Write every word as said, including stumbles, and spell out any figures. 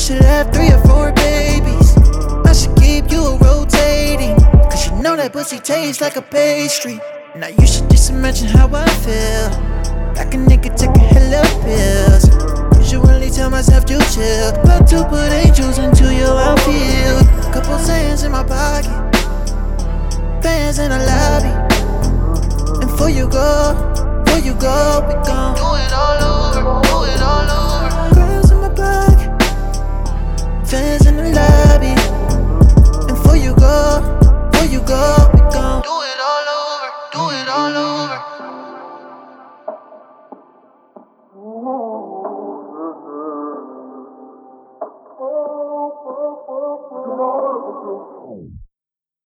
should have three or four babies. I should keep you rotating, cause you know that pussy tastes like a pastry. Now you should just imagine how I feel, like a nigga taking hella pills. Usually tell myself to chill, about to put angels into your outfield. Couple sands in my pocket, fans in the lobby. And before you go, before you go, we gon' do it all over, do it all over. Girls in my pocket, fans in the lobby. And before you go, before you go, we gon' do it all over, do it all over.